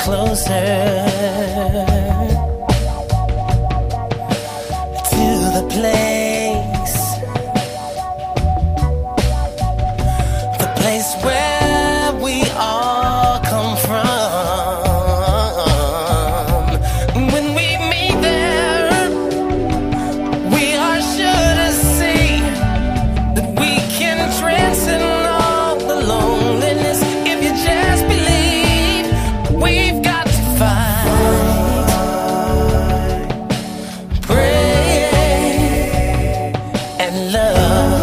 closer to the place, the place where we all come from. When we meet there, we are sure to see that we can transcend all the loneliness. If you just believe, we've got to fight, pray, and love.